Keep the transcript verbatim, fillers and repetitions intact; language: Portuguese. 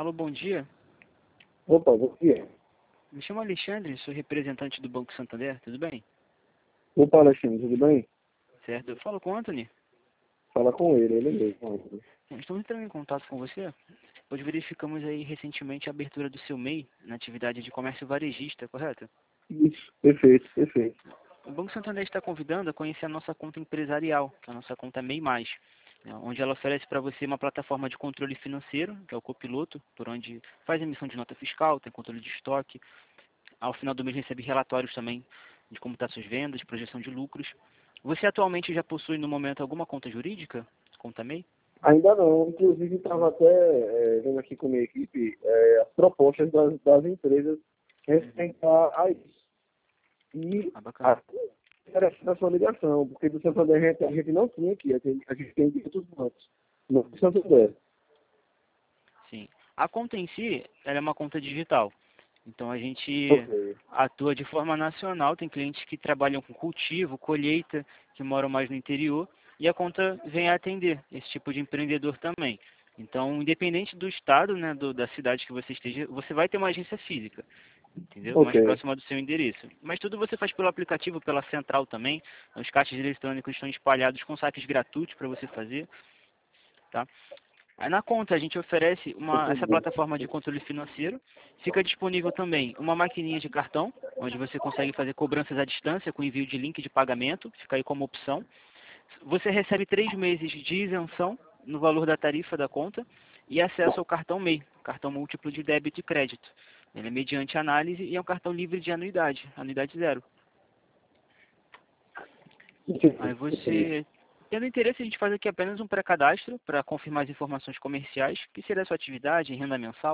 Alô, bom dia. Opa, bom dia. Me chamo Alexandre, sou representante do Banco Santander, tudo bem? Opa, Alexandre, tudo bem? Certo, eu falo com o Anthony. Fala com ele, ele mesmo. Estamos entrando em contato com você, pois verificamos aí recentemente a abertura do seu M E I na atividade de comércio varejista, correto? Isso, perfeito, perfeito. O Banco Santander está convidando a conhecer a nossa conta empresarial, que é a nossa conta M E I mais, né, onde ela oferece para você uma plataforma de controle financeiro, que é o Copiloto, por onde faz emissão de nota fiscal, tem controle de estoque. Ao final do mês recebe relatórios também de como estão suas vendas, projeção de lucros. Você atualmente já possui no momento alguma conta jurídica? Conta M E I? Ainda não, inclusive estava até é, vendo aqui com a minha equipe é, as propostas das, das empresas respeitar a isso. E Ah, bacana. a interessante a sua ligação, porque do Santander a gente, a gente não tinha aqui, a gente, a gente tem de outros bancos. Não do Santander. Sim. A conta em si, ela é uma conta digital. Então a gente Ok, atua de forma nacional, tem clientes que trabalham com cultivo, colheita, que moram mais no interior, e a conta vem a atender esse tipo de empreendedor também. Então, independente do estado, né, do, da cidade que você esteja, você vai ter uma agência física, entendeu? Mais ok. próxima do seu endereço. Mas tudo você faz pelo aplicativo, pela central também. Os caixas eletrônicos estão espalhados com saques gratuitos para você fazer, tá? Aí na conta a gente oferece uma, essa Entendi. plataforma de controle financeiro. Fica disponível também uma maquininha de cartão, onde você consegue fazer cobranças à distância com envio de link de pagamento, fica aí como opção. Você recebe três meses de isenção no valor da tarifa da conta e acesso ao cartão M E I, cartão múltiplo de débito e crédito. Ele é mediante análise e é um cartão livre de anuidade, anuidade zero. Aí Entendi, entendi. você, tendo interesse, a gente faz aqui apenas um pré-cadastro para confirmar as informações comerciais, que seria a sua atividade, renda mensal,